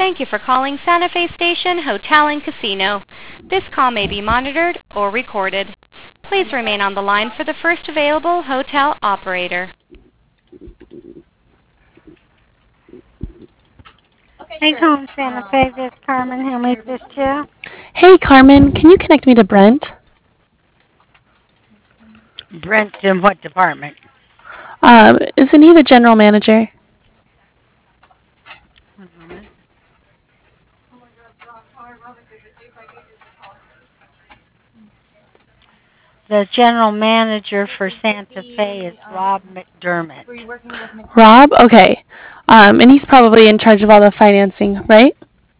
Thank you for calling Santa Fe Station Hotel and Casino. This call may be monitored or recorded. Please remain on the line for the first available hotel operator. Thank home Santa Fe, this is Carmen. How may I assist you? Hey, Carmen, can you connect me to Brent? Brent's in what department? Isn't he the general manager? One moment. The general manager for Santa Fe is Rob McDermott. Rob? Okay. And he's probably in charge of all the financing, right?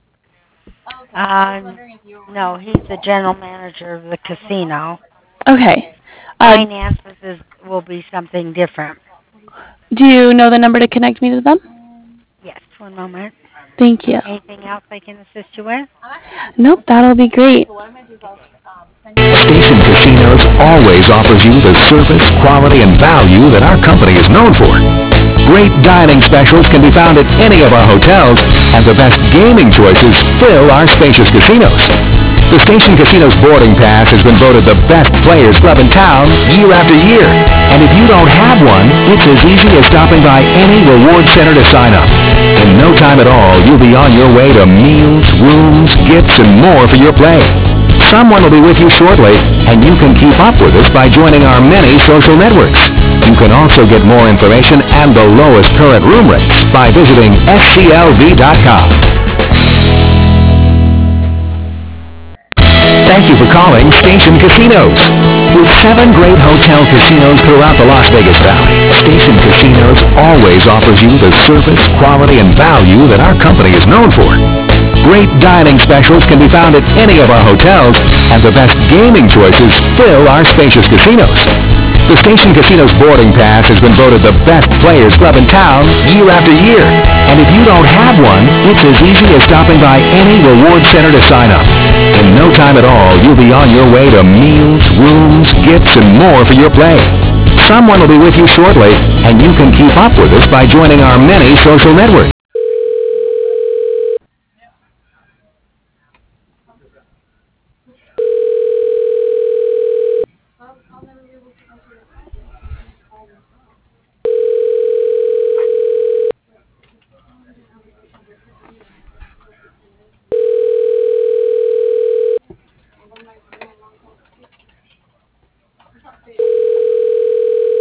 No, he's the general manager of the casino. Okay. Finances will be something different. Do you know the number to connect me to them? Yes, one moment. Thank you. Anything else I can assist you with? Nope, that'll be great. Station Casinos always offers you the service, quality, and value that our company is known for. Great dining specials can be found at any of our hotels, and the best gaming choices fill our spacious casinos. The Station Casinos boarding pass has been voted the best players club in town year after year. And if you don't have one, it's as easy as stopping by any reward center to sign up. In no time at all, you'll be on your way to meals, rooms, gifts, and more for your play. Someone will be with you shortly, and you can keep up with us by joining our many social networks. You can also get more information and the lowest current room rates by visiting sclv.com. Thank you for calling Station Casinos. With 7 great hotel casinos throughout the Las Vegas Valley, Station Casinos always offers you the service, quality, and value that our company is known for. Great dining specials can be found at any of our hotels, and the best gaming choices fill our spacious casinos. The Station Casinos boarding pass has been voted the best players club in town year after year. And if you don't have one, it's as easy as stopping by any reward center to sign up. In no time at all, you'll be on your way to meals, rooms, gifts, and more for your play. Someone will be with you shortly, and you can keep up with us by joining our many social networks.